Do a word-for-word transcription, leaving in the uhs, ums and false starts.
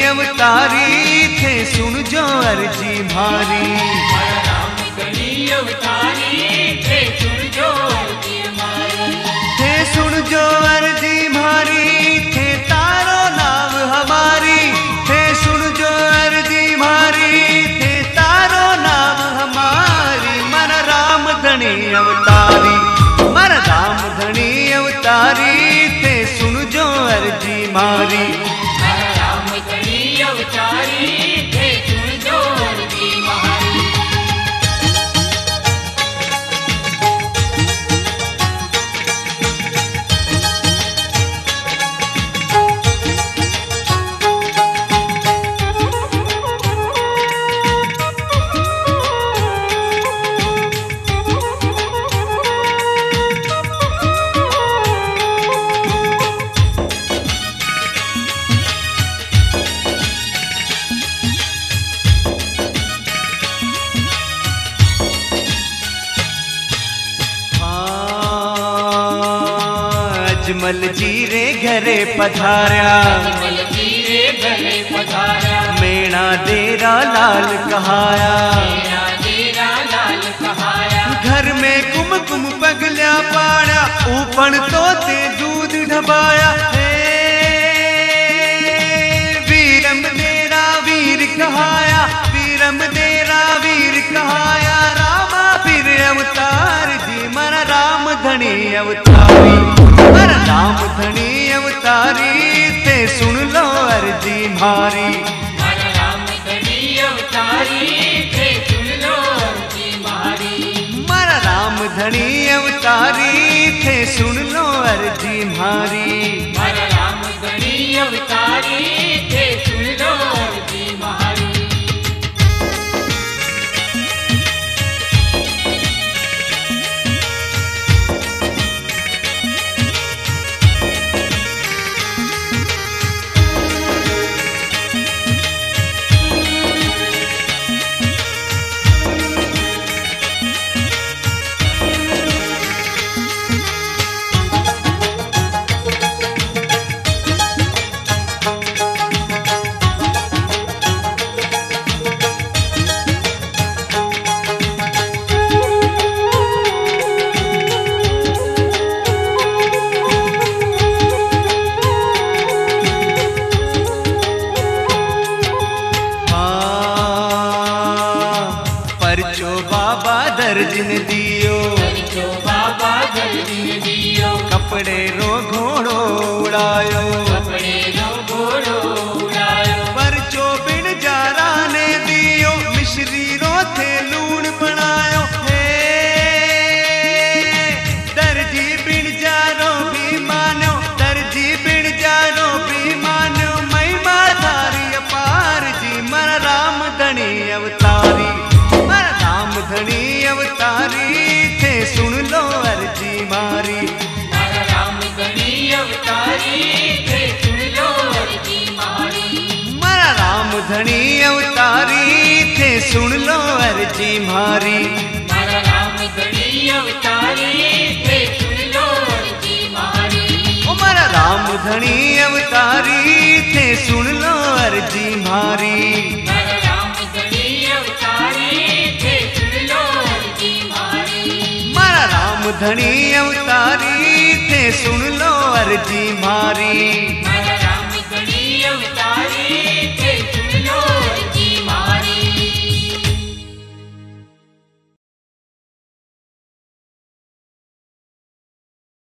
अवतारी थे सुन जो अर्जी मारी। राम धनी अवतारी थे सुन जो अर्जी मारी। थे सुन जो अर्जी मारी थे तारो नाम हमारी। थे सुन जो अर्जी मारी थे तारो नाम हमारी। मन राम धनी अवतारी मन राम धनी अवतारी थे सुन जो अर्जी मारी। राम धनी अवतारी थे सुन जो अर्जी मारी। अजमल जी रे घरे पधार्या। अजमल जी रे घरे पधार्या। मेणा देरा लाल कहाया। मेरा तेरा लाल कहाया। घर में कुम कुम पगल्या पाया। ऊपन तो ते दूध ढबाया। हे वीरम देरा वीर कहाया। वीरम देरा वीर कहाया। रामा फिर अवतार जी मन राम धनी अवतारी। मन राम धनी अवतारी थे सुन लो अर्जी मारी। मन राम धनी अवतारी थे सुन लो अर्जी मारी। मन राम धनी अवतारी थे सुन लो अर्जी मारी। मन राम धनी अवतारी थे सुन लो अर्जी मारी। परचो बाबा दर्जन दियो। परचो बाबा दर्जन दियो। कपड़े रो घोड़ो उड़ायो। कपड़े रो घोड़ो उड़ायो। परचो बिन जारा ने दियो। मिश्री रो थे लूण बनायो। हे दर्जी बिन जारो भी मानो। दर्जी बिन जारो भी मानो। महिमा धारी अपार जी मन राम धनी अवतारी। मन राम धनी अवतारी थे सुन लो अर्जी मारी। मन राम धनी अवतारी थे सुन लो अर्जी मारी। मन राम धनी अवतारी थे सुन लो अर्जी मारी। मन राम धनी अवतारी थे सुन लो अर्जी मारी। ओ मन राम धनी अवतारी थे सुन लो अर्जी मारी। मन राम धनी अवतारी थे सुन लो अर्जी मारी। मन राम धनी अवतारी थे सुन लो अर्जी मारी।